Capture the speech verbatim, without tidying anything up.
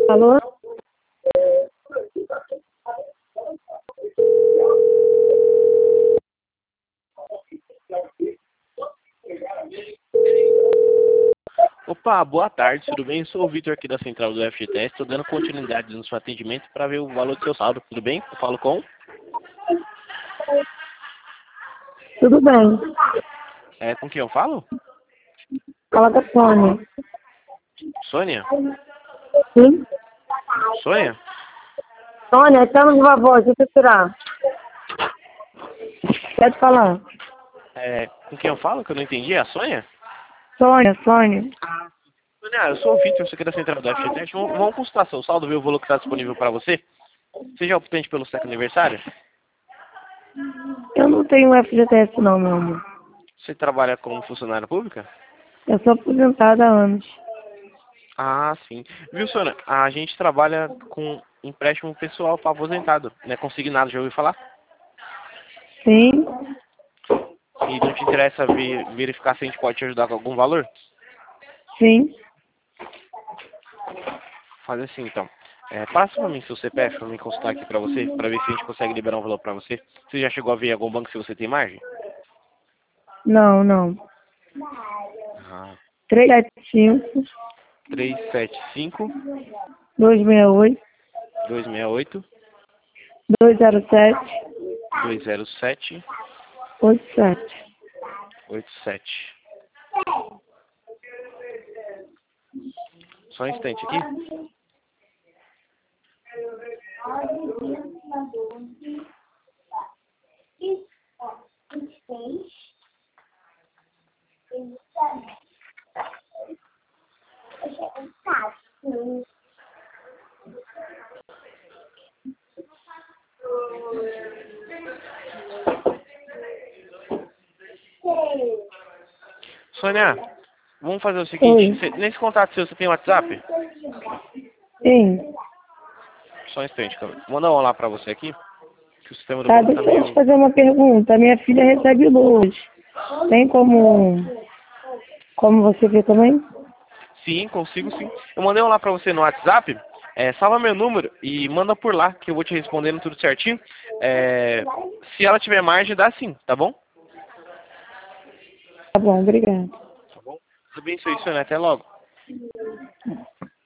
Alô? Opa, boa tarde, tudo bem? Eu sou o Vitor aqui da Central do F G T S, estou dando continuidade no seu atendimento para ver o valor do seu saldo, tudo bem? Eu falo com? Tudo bem. É, com quem eu falo? Fala com a Sônia. Sônia? Sim? Sônia? Sônia, chama de vovó, deixa eu tirar. Pode falar. É, com quem eu falo que eu não entendi? É a Sônia? Sônia, Sônia. Sônia, eu sou o Vitor, eu sou aqui da Central do F G T S, vamos, vamos consultar seu saldo, ver o valor que está disponível para você? Você já é optante pelo século aniversário? Eu não tenho F G T S não, meu amor. Você trabalha como funcionária pública? Eu sou aposentada há anos. Ah, sim. Viu, Sônia? A gente trabalha com empréstimo pessoal para aposentado, né? Consignado, já ouviu falar? Sim? E não te interessa ver, verificar se a gente pode te ajudar com algum valor? Sim. Faz assim, então. É, passa pra mim seu C P F, pra mim consultar aqui pra você, pra ver se a gente consegue liberar um valor pra você. Você já chegou a ver em algum banco se você tem margem? Não, não. Ah, três sete cinco, três sete cinco, dois seis oito, dois seis oito, dois zero sete, dois zero sete, oito sete. oito sete. Só um instante aqui. Sônia, vamos fazer o seguinte. Oi. Você- nesse contato seu, você tem WhatsApp? Sim. Só um instante, cara. Vou mandar um olá pra você aqui. Que o sistema do Tá, banco tá deixa eu te meio... fazer uma pergunta. Minha filha recebe luz. Tem como, como você ver também? Sim, consigo sim. Eu mandei um lá pra você no WhatsApp. É, salva meu número e manda por lá, que eu vou te respondendo tudo certinho. É, se ela tiver margem, dá sim, tá bom? Tá bom, obrigada. Tá bom? Tudo bem, isso aí, Sônia. Até logo.